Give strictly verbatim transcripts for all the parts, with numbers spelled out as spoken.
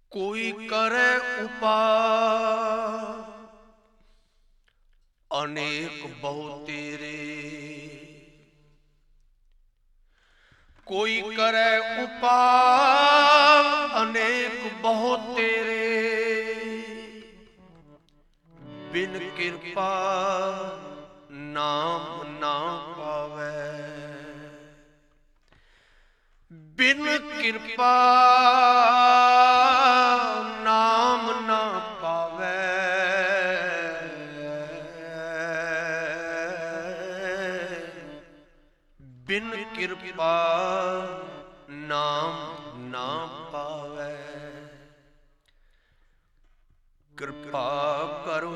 कोई करे उपाय अनेक बहु तेरे, कोई करे उपाय अनेक बहु तेरे, बिन कृपा नाम ना पावे, बिन कृपा नाम ना पावे, बिन कृपा नाम ना पावे। कृपा करो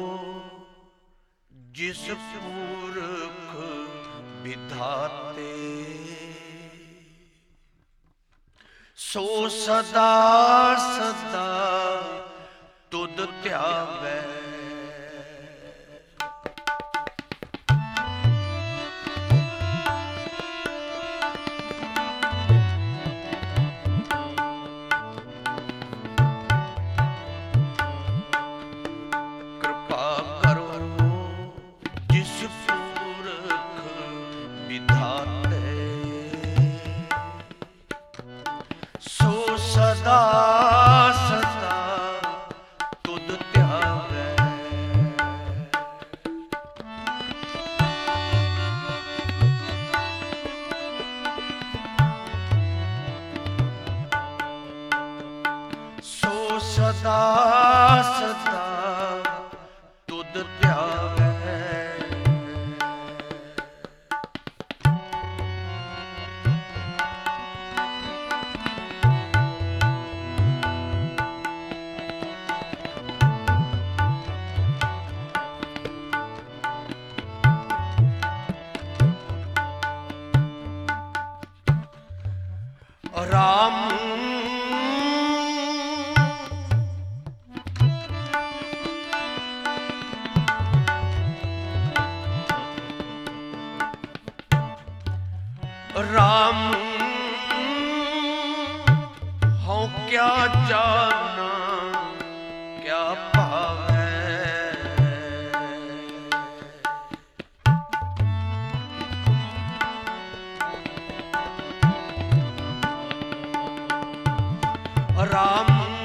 जिस मूर्ख विधाते, सो सदा सदा तुद ध्यावे। कृपा करो जिस मूर्ख विधाते, सो सदा सदा तुद ध्यावे। सो सदा सदा तुद ध्यावे। राम राम हूँ क्या जाना क्या पावे, राम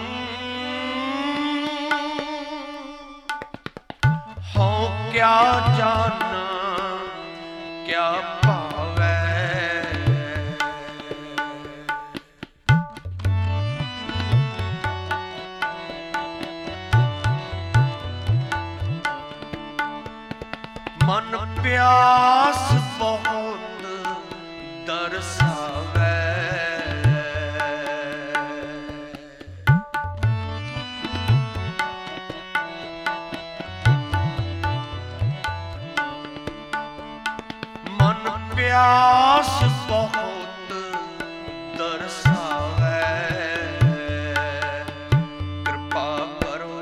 हूँ क्या जाना क्या पावे, मन प्यास बहुत दरसावे, मन प्यास बहुत दरसावे। कृपा करो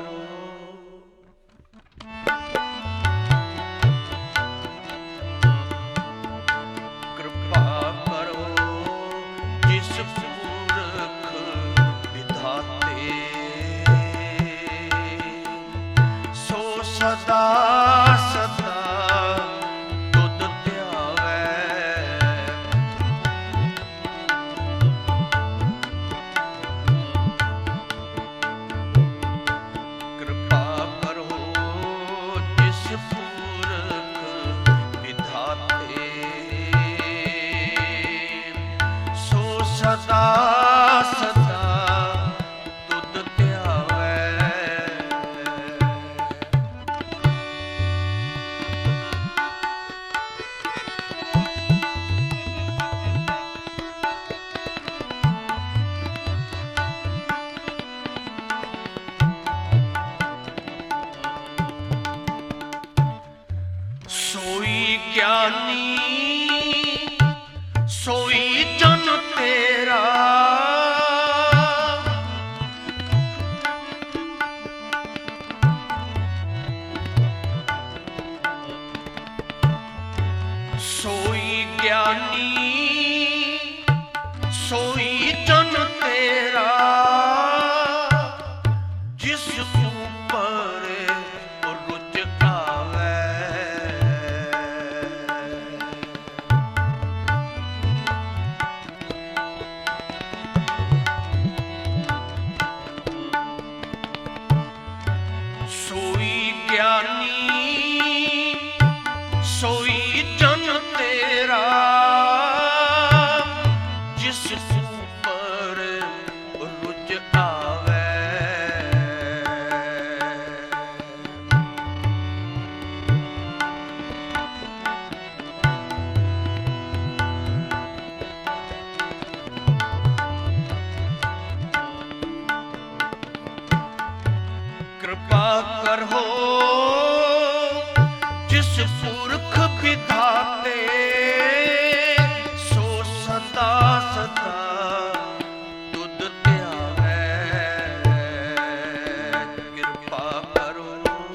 कृपा करो जिस मूर्ख विधाते, सो सदा सदा तुद ध्यावे। कृपा करो जिस मूर्ख विधाते, सो सदा सदा तुद ध्यावे। सोई ज्ञानी सोई जन तेरा, सोई ज्ञानी सोई जन तेरा, ਕਿਰਪਾ ਕਰੋ ਜਿਸ ਪੁਰਖ ਵਿਧਾਤੇ ਸੋ ਸਦਾ ਸਦਾ ਤੁਧ ਧਿਆਵੈ। ਕਿਰਪਾ ਕਰੋ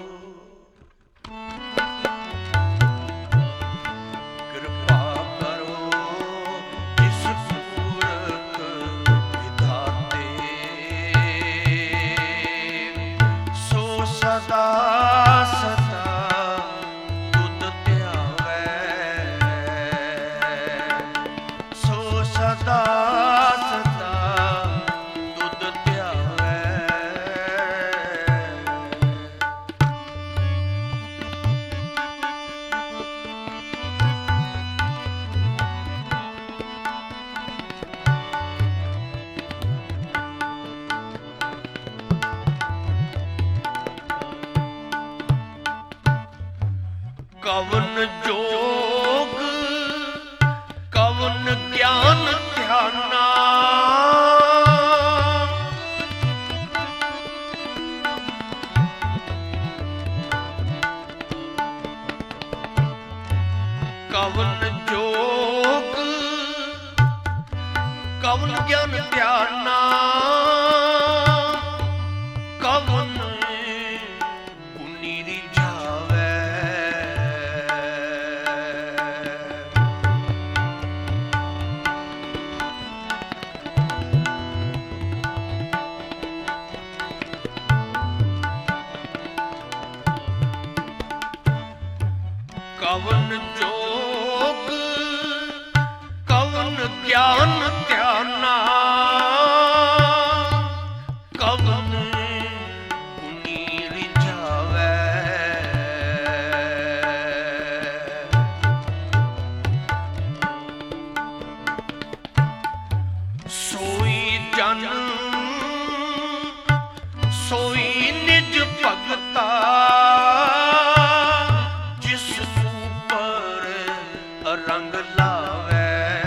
ਕਿਰਪਾ ਕਰੋ ਜਿਸ ਪੁਰਖ ਵਿਧਾਤੇ ਸੋ ਸਦਾ ਸਦਾ ਤੁਧ ਧਿਆਵੈ। ਸੋ ਸਦਾ ਸਦਾ ਤੁਧ ਧਿਆਵੈ। ਕਵਨ ਜੋਗ ਕਵਨ ਗਿਆਨ ਧਿਆਨਾ ਕਵਨ ਜੋਗ ਕਵਨ ਗਿਆਨ ਧਿਆਨਾ ਕਵਨ ਪੁਨੀ ਰਿਝਾਵੈ। ਕਵਨ ਜੋਗ ਕਵਨ ਗਿਆਨ ਧਿਆਨਾ ਕਵਨ ਪੁਨੀ ਰਿਝਾਵੈ। ਸੋਈ ਜਨ ਸੋਈ ਨਿਜ ਭਗਤਾ ਜਿਸ ਉਪਰ ਰੰਗ ਲਾਵੈ।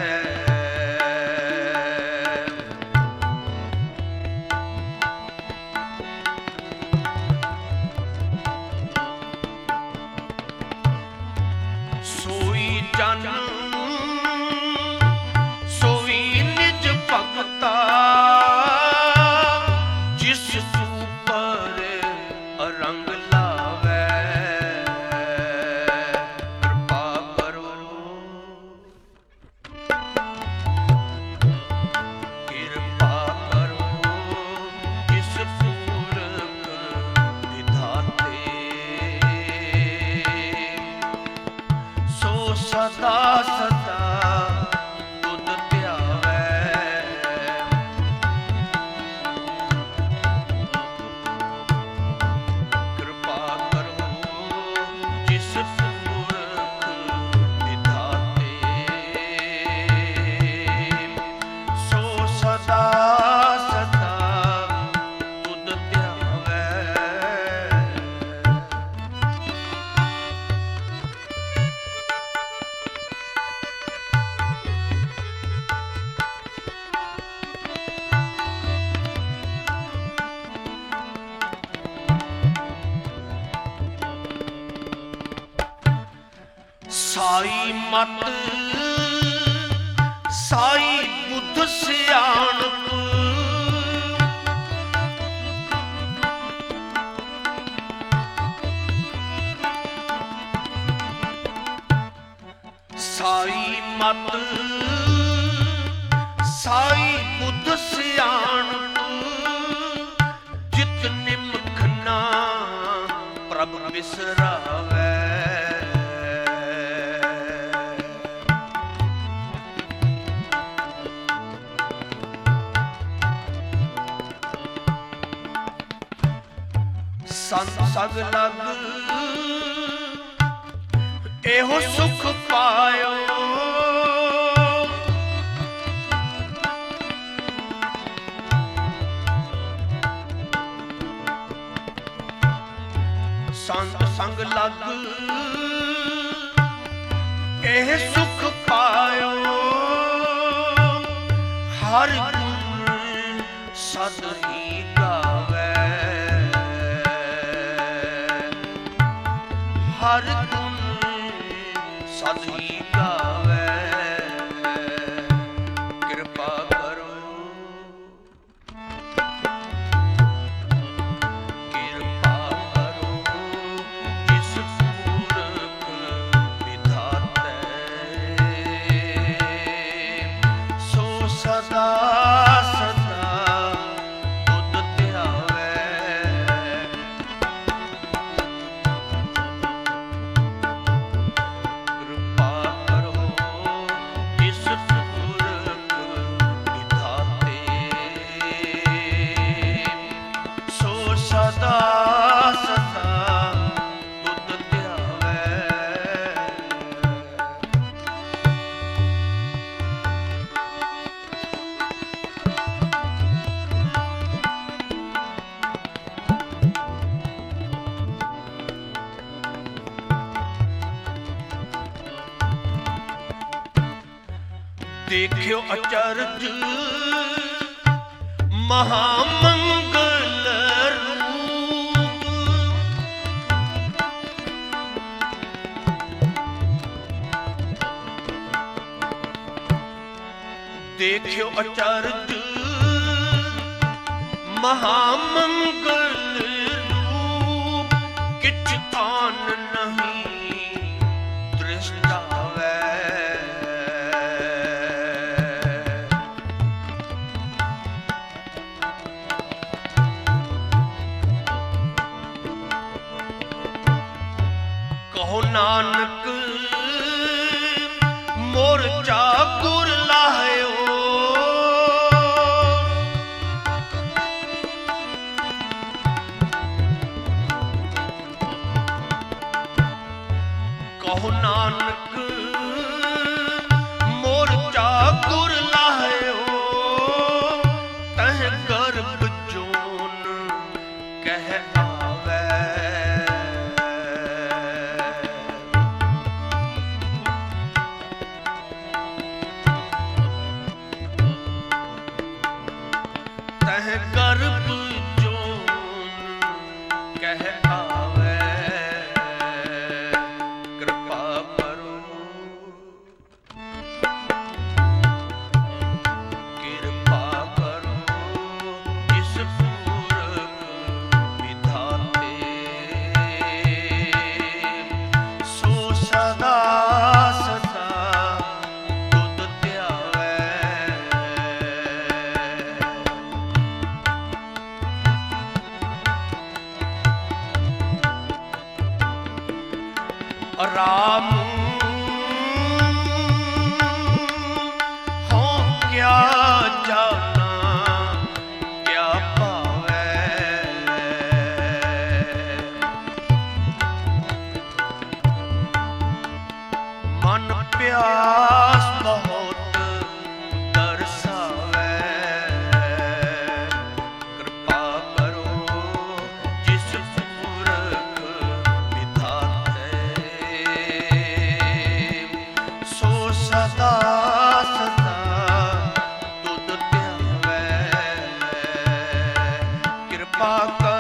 ਸੋਈ ਜਨ ਸੋਈ ਨਿਜ ਭਗਤਾ ਜਿਸ ਉਪਰ ਰੰਗ ਲਾਵੈ। ਕਿਰਪਾ ਕਰੋ ਕਿਰਪਾ ਕਰੋ ਜਿਸ ਪੁਰਖ ਵਿਧਾਤੇ ਸੋ ਸਦਾ ਸਦਾ ਤੁਧ ਧਿਆਵੈ। ਕਿਰਪਾ ਕਰੋ ਜਿਸ ਪੁਰਖ ਵਿਧਾਤੇ ਸੋ ਸਦਾ ਸਦਾ ਤੁਧ ਧਿਆਵੈ। ਸਾਈ ਮਤ ਸਾਈ ਬੁੱਧ ਸਿਆਣਪ ਸਾਈ ਮਤ ਸਾਈ ਬੁੱਧ ਸਿਆਣਪ ਜਿਤ ਨਿਮਖ ਨਾ ਪ੍ਰਭ ਵਿਸਰਾਵੈ। ਸੰਤ ਸਗ ਲਗ ਇਹੋ ਸੁਖ ਪਾਇਓ। ਸੰਤ ਸੰਗ ਲਗ ਇਹ ਸੁਖ ਪਾਇਓ। ਹਰ ਗੁਣ ਸਦ ਹੀ ਗਾਵੈ। ਹਰ ਗੁਣ ਸਦ ਹੀ ਗਾਵੇ, ਕਿਰਪਾ ਕਰੋ ਕਿਰਪਾ ਕਰੋ ਜਿਸ ਪੂਰਖ ਵਿਧਾਤੈ, ਸੋ ਸਦਾ ਸਦਾ ਤੁਧ ਧਿਆਵੈ, ਸਦਾ ਸਦਾ ਤੁਧ ਧਿਆਵੈ। ਦੇਖਿਓ ਅਚਰਜ ਮਹਾਮੰਗਲ ਰੂਪ, ਦੇਖਿਓ ਅਚਰਜ ਮਹਾਮੰਗਲ ਰੂਪ, ਕਿਛ ਆਨ ਨਹੀਂ ਦ੍ਰਿਸ਼ਟਾਵੈ, ਕਹੋ ਨਾਨਕ ਮੋਰ ਚਾਕੁਰ ਲਾਹਿਓ, ਕਹੋ ਨਾਨਕ ਮੋਰ ਚਾਕੁਰ ਲਾਹਿਓ, ਤਹ ਗਰਭ ਜੋਨ ਕਹਿ ਆਵੈ, ਤਹ ਗਰਭ ਜੋਨ ਕਹਿ ਆਵੈ, ਕਿਰਪਾ ਕਰੋ ਕਿਰਪਾ ਕਰੋ ਜਿਸ ਪੂਰਖ ਵਿਧਾਤੇ, ਸੋ ਸਦਾ ਸਦਾ ਤੁਧ ਧਿਆਵੈ, ਰਾਮ ਹੋਂ ਕਿਆ ਜਾਨਾ ਕਿਆ ਭਾਵੈ, ਮਨ ਪਿਆਸ ਬਹੁਤ ਤਰਸਾਵੈ, ਕਿਰਪਾ ਕਰੋ ਜਿਸ ਪੂਰਖ ਵਿਧਾਤੈ, ਸੋ ਸਦਾ ਸਦਾ ਤੁਧ ਧਿਆਵੈ, ਕਿਰਪਾ